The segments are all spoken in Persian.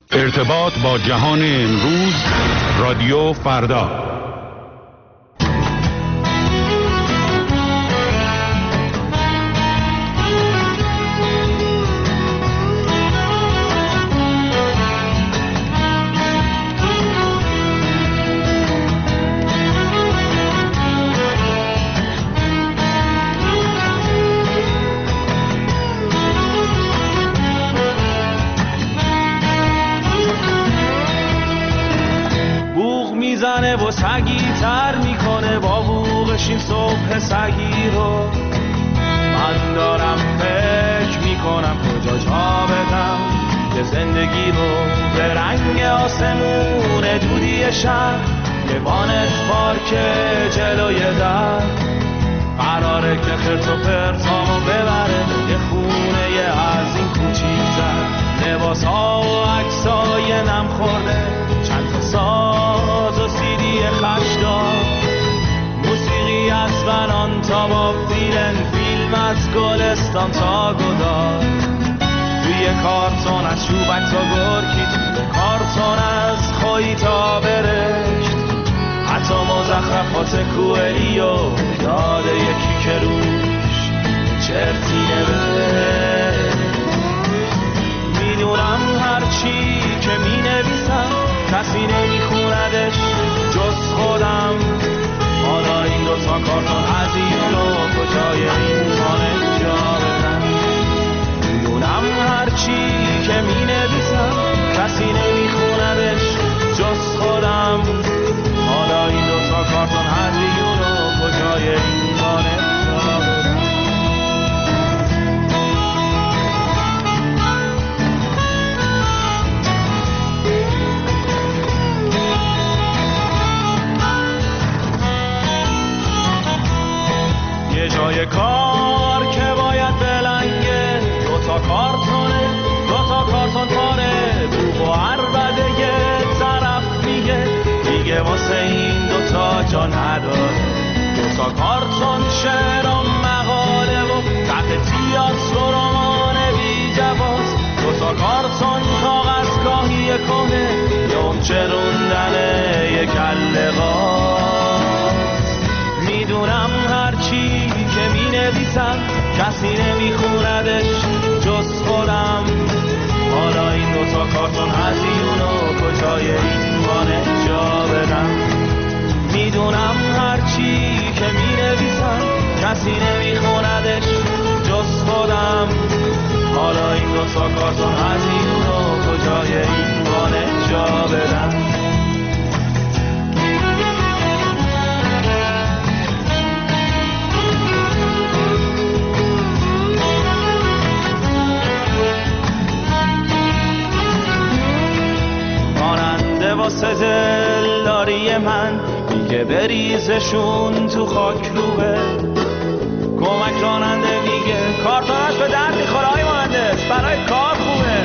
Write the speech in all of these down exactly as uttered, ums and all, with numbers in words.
ارتباط با جهان امروز، رادیو فردا. و سگی تر میکنه با بوغش این صبح سگی رو. من دارم فکر میکنم کجا جا بدم که زندگی رو به رنگ آسمون دودی شب، یه وانت پارک جلوی در قراره که خرت و پرتامو ببره یه خونه یه از این کوچیک‌تر. لباس ها و عکسای نم خورده، چند تا ساز و سیدی خشدار، موسیقی از فنان تا با فیلن، فیلم از گلستان تا گدار، توی کارتون از چوبک تا گرکی، توی کارتون از خویی تا برشت، حتی مزخرفات کوئلیو یاد یکی که روش چرتی نوشت. میدونم هرچی که می نویسم کسی نمیخوندش جز خودم. حالا این دوتا کارتون هزینه رو کجای این خانه جا بدم. میدونم هرچی که می نویسم کسی نمیخوندش جز خودم. حالا این دوتا کارتون هزینه رو کجای این خانه جا بدم. جای کار که باید بلنگه، دوتا کارتونه دوتا کارتون پاره، بوق و عربده یه طرف میگه دیگه واسه این دوتا جا نداره. دوتا کارتون شعر و مقاله و قطع تیاس و رمان بی جواز، دوتا کارتون کاغذ گاهی کنه یوم چروندنه یه کله غاز. میدونم هرچی که می نویسم کسی نمیخوندش جز خودم. حالا این دوتا کارتون هزینو کجای این خانه جا بدم. میدونم هرچی که می نویسم کسی نمیخوندش جز خودم. حالا این دوتا کارتون هزینو کجای این خانه جا بدم. واسه دلداری من میگه بریزشون تو خاک روبه. کمک راننده میگه کارتونش به درد میخوره های مهندس، برای کار خوبه.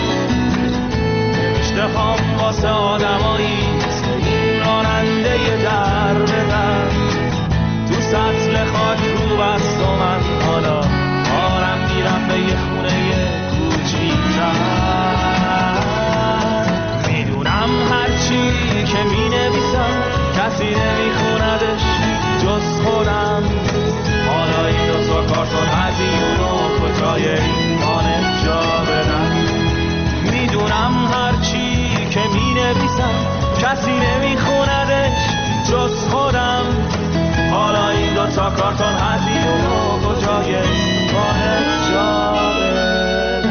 نوشته هم واسه آدمایی این راننده یه در به در تو سطل خاک رو بست و من حالا آرم میرم به یه خونه کوچیک‌تر. هرچی که می نویسم کسی نمیخوندش جز خودم. حالا این دوتا کارتون هزینو کجای این خانه جا بدم. میدونم هرچی که می نویسم کسی نمیخوندش جز خودم. حالا این دوتا کارتون هزینو کجای این خانه جا بدم.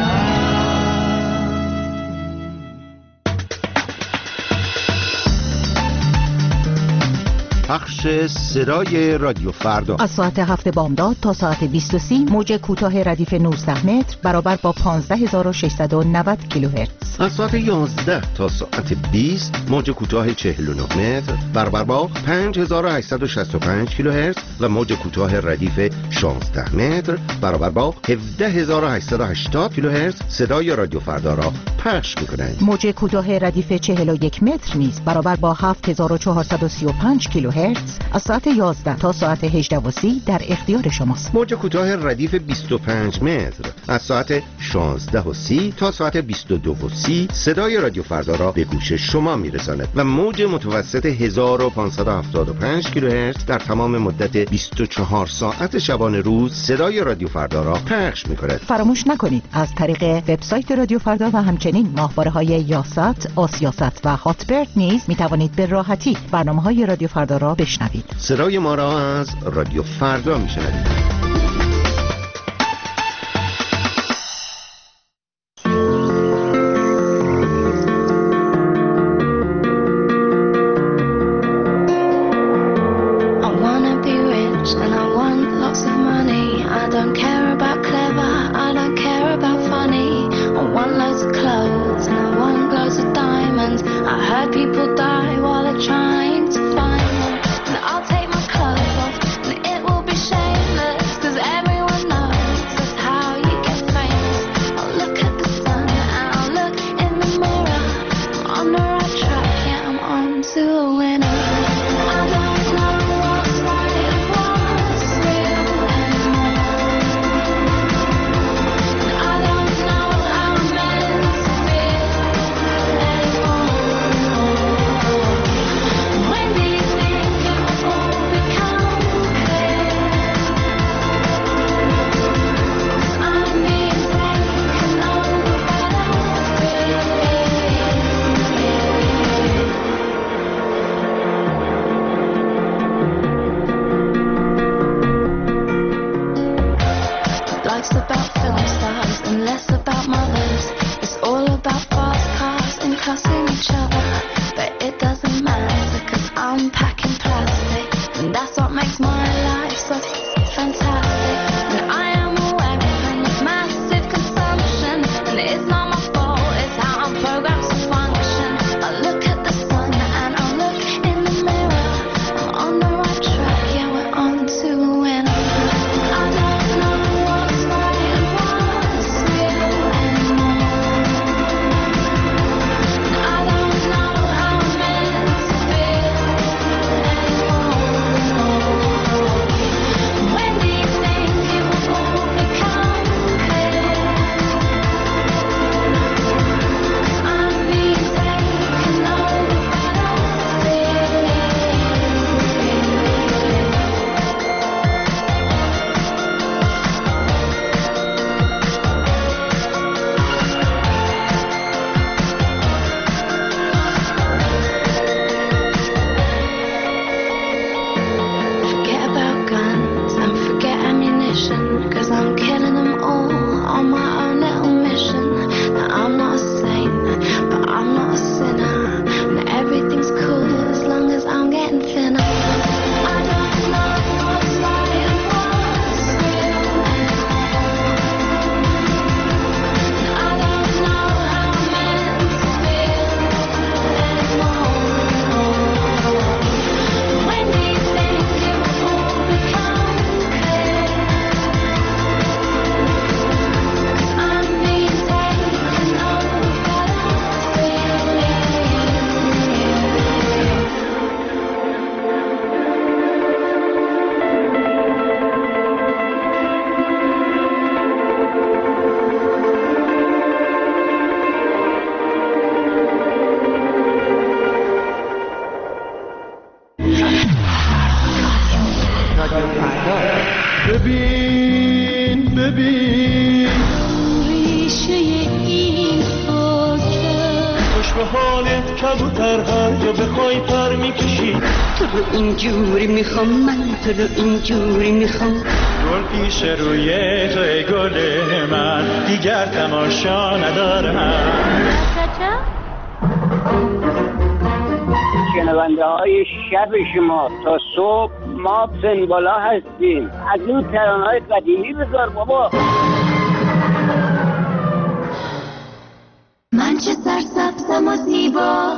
پخش صدای رادیو فردا از ساعت هفت بامداد تا ساعت بیست و سی موج کوتاه ردیف نوزده متر برابر با پانزده هزار و ششصد و نود کیلوهرتز. از ساعت یازده تا ساعت بیست موج کوتاه چهل و نه متر برابر با پنج هزار و هشتصد و شصت و پنج کیلوهرتز و موج کوتاه ردیف شانزده متر برابر با هفده هزار و هشتصد و هشتاد کیلوهرتز صدای رادیو فردا را پخش می‌کنند. موج کوتاه ردیف چهل و یک متر نیز برابر با هفت هزار و چهارصد و سی و پنج کیلوهرتز کیلوهرتز از ساعت یازده تا ساعت هجده و سی در اختیار شماست. موج کوتاه ردیف بیست و پنج متر از ساعت شانزده و سی تا ساعت بیست و دو و سی صدای رادیو فردا را به گوش شما میرساند و موج متوسط هزار و پانصد و هفتاد و پنج کیلوهرتز در تمام مدت بیست و چهار ساعت شبانه روز صدای رادیو فردا را پخش می‌کند. فراموش نکنید از طریق وبسایت رادیو فردا و همچنین ماهواره‌های یاست، آسیاست و هاتبرد نیز می‌توانید به راحتی برنامه‌های رادیو فردا را بشنوید. صدای ما را از رادیو فردا می‌شنوید. ببین ببین ریشه این خاکه خوش به حالت کبوتر هر جا بخوای پر میکشی تو رو اینجوری میخوام من تو رو اینجوری میخوام گل پیش روی تو ای گل من دیگر تماشا ندارم شنونده های شب شما تا صبح ما سنبالا هستیم. از این ترانه های قدیمی بذار بابا. من چه سرسبزم و زیبا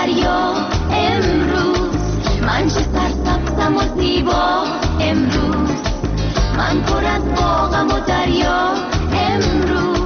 دریا امروز، من چه سرسبزم و زیبا امروز، من پر از باغم و دریا امروز.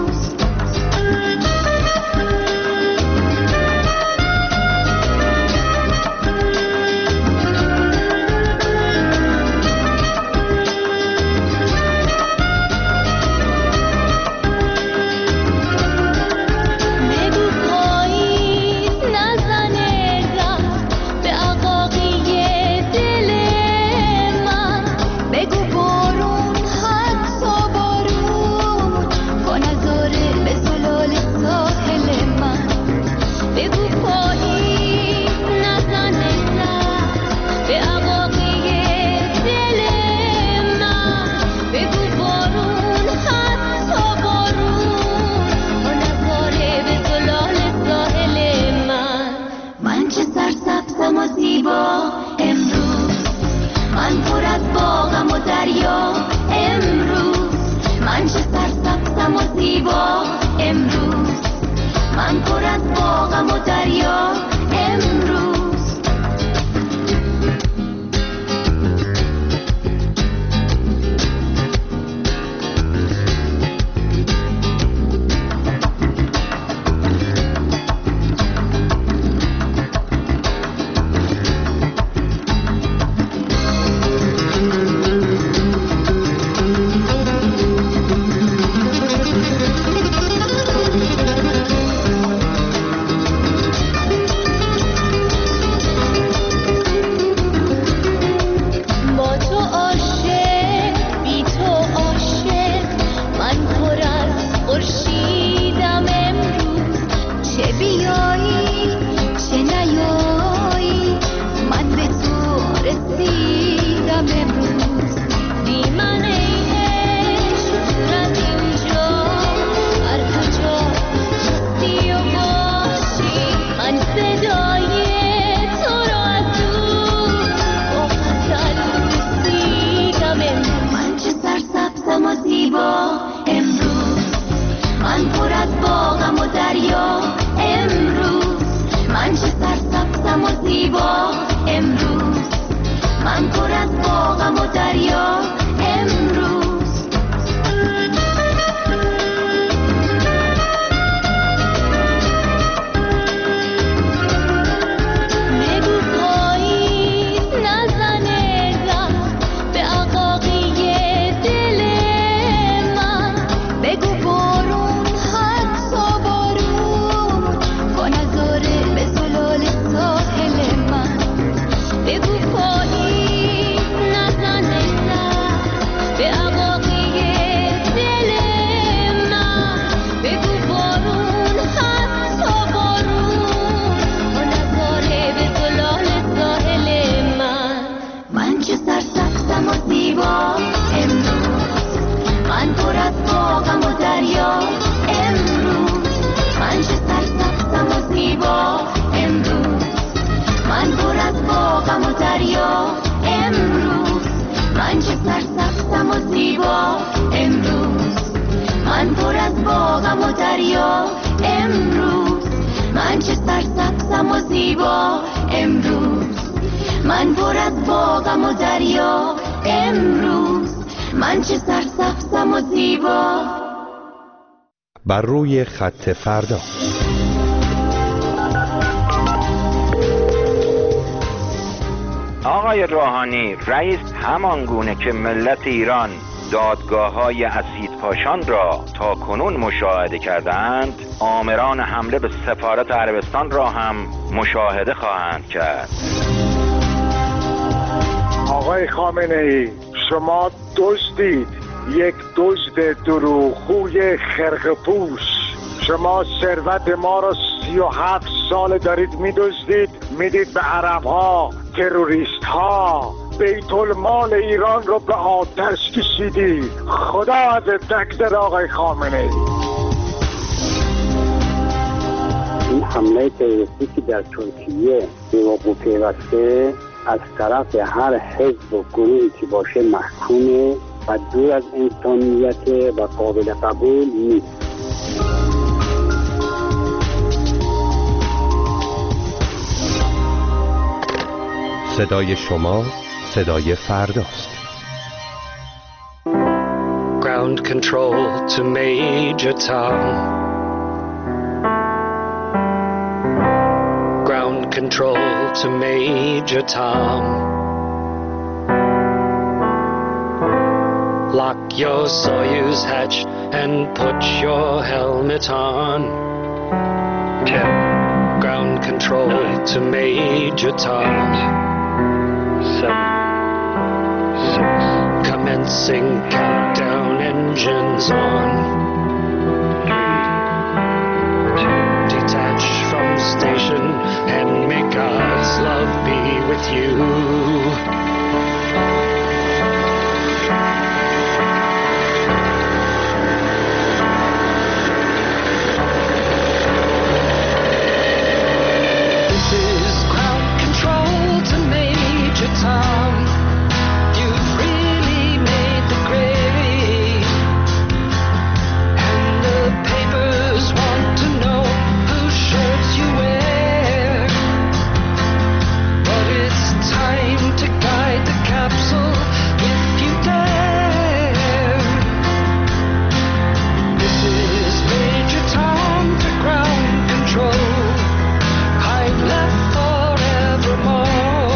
بر روی خط فردا. آقای روحانی، رئیس همان گونه که ملت ایران دادگاه‌های اسیدپاشان را تا کنون مشاهده کردند، آمران حمله به سفارت عربستان را هم مشاهده خواهند کرد. آقای خامنه‌ای، شما دزدید، یک دزد دروغگوی خرقه‌پوش. شما ثروت ما را سی و هفت سال دارید میدزدید، میدید به عرب ها، تروریست ها. بیت المال ایران رو به آتش کشیدی. خدا ازت نگذره آقای خامنه‌ای. این حمله تروریستی که در ترکیه به وقوع پیوسته از طرف هر حزب و گروهی که باشه محکومه و دور از انسانیت و قابل قبول نیست. صدای شما صدای فرداست. Ground control to Major Tom. Ground control to Major Tom. Lock your Soyuz hatch and put your helmet on. Ten. Ground control nine, to Major Tom. Eight, seven, six. Commencing countdown, engines on. Three, two. Detach from station and may God's love be with you. Tom, you've really made the grade, and the papers want to know whose shirts you wear, but it's time to guide the capsule if you dare. This is Major Tom to ground control. I've left forevermore.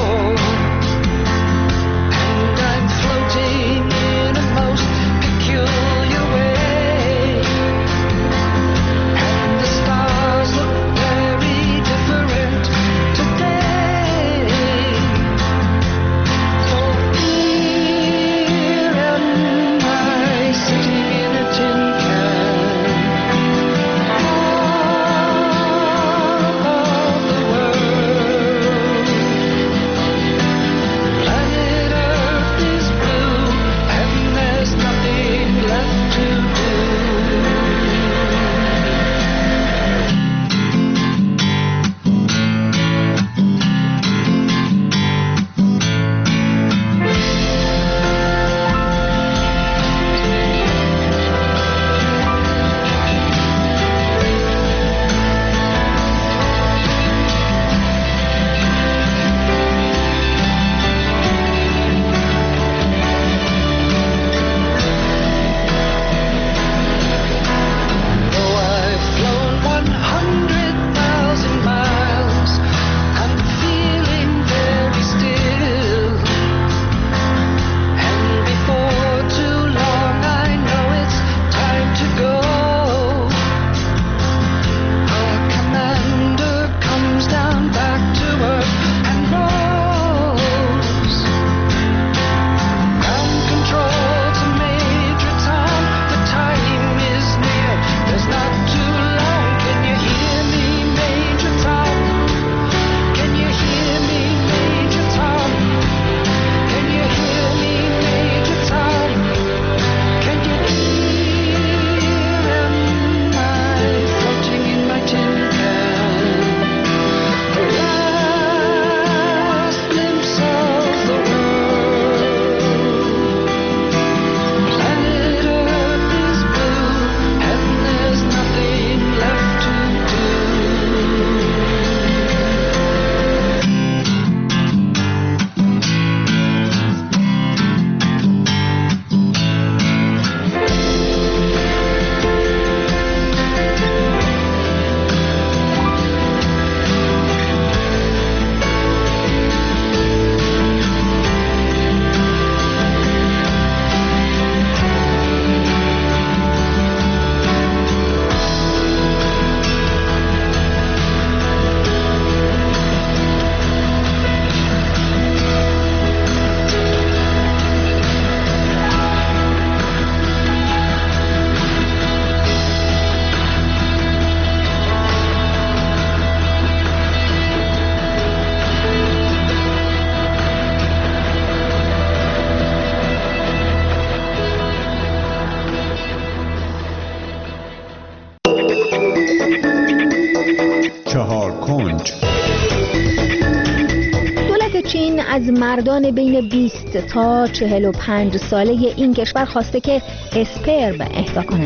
از مردان بین بیست تا چهل و پنج ساله این کشور خواسته که اسپرم اهدا کنند.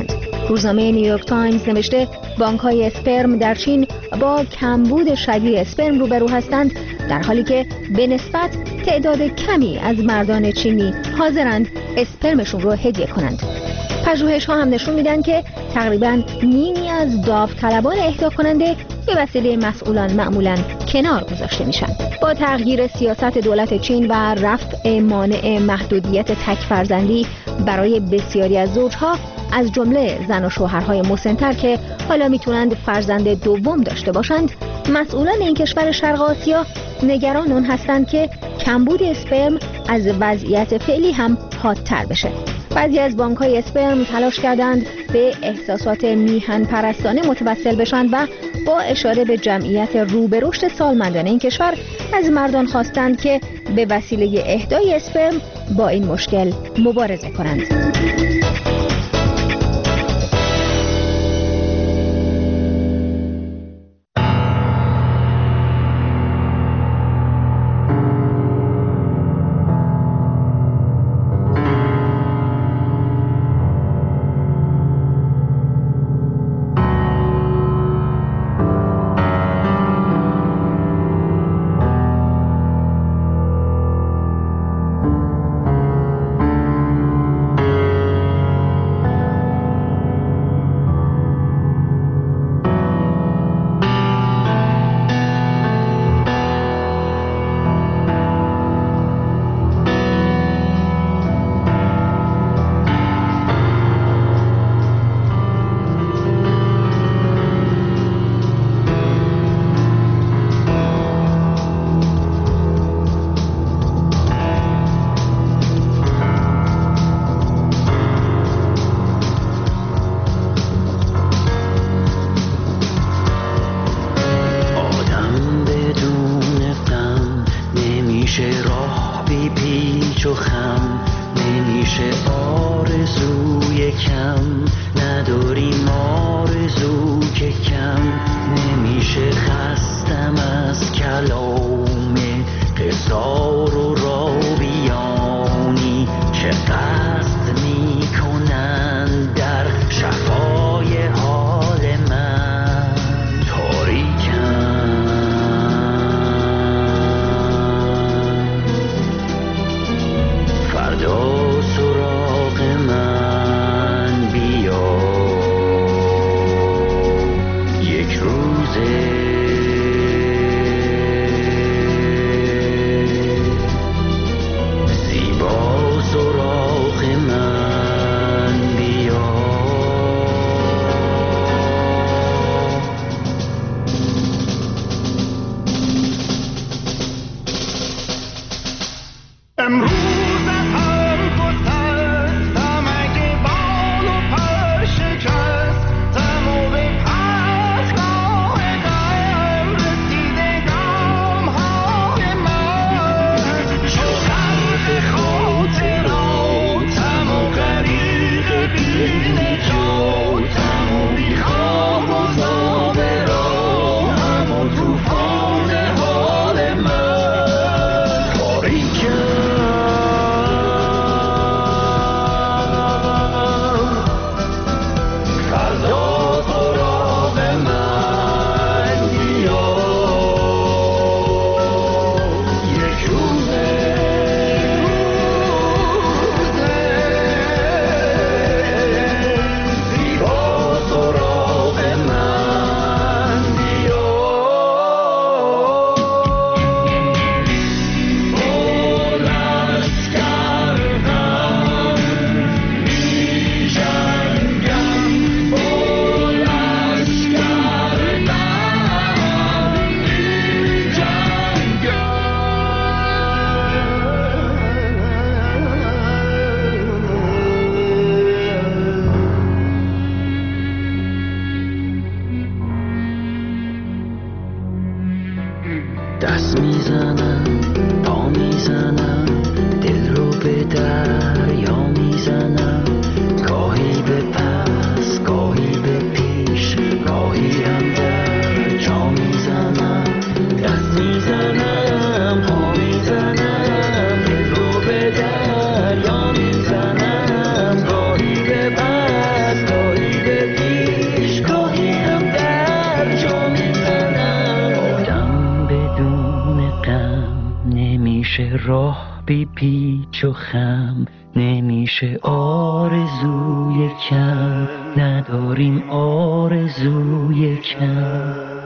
روزنامه نیویورک تایمز نوشته بانک‌های اسپرم در چین با کمبود شدید اسپرم روبرو هستند، در حالی که به نسبت تعداد کمی از مردان چینی حاضرند اسپرمشون رو هدیه کنند. پژوهش‌ها هم نشون میدن که تقریباً نیمی از داوطلبان اهدا کننده به وسیله مسئولان معمولاً کنار گذاشته میشن. با تغییر سیاست دولت چین و رفع مانع محدودیت تک فرزندی برای بسیاری از زوجها از جمله زن و شوهرهای مسن‌تر که حالا میتونند فرزند دوم داشته باشند، مسئولان این کشور شرق آسیا نگران اون هستند که کمبود اسپرم از وضعیت فعلی هم حادتر بشه. بعضی از بانک‌های اسپرم تلاش کردند به احساسات میهن پرستانه متوسل بشن و با اشاره به جمعیت رو به رشد سالمندان این کشور از مردان خواستند که به وسیله اهدای اسپرم با این مشکل مبارزه کنند. دست میزنم پا میزنم دل رو به دریا میزنم، گاهی به پس گاهی به پیش گاهی هم در جا میزنم. دست میزنم پا میزنم دل رو به دریا میزنم، گاهی به پس گاهی به غم، نمیشه راه بی پیچ و خم، نمیشه آرزوی کم، نداریم آرزوی کم.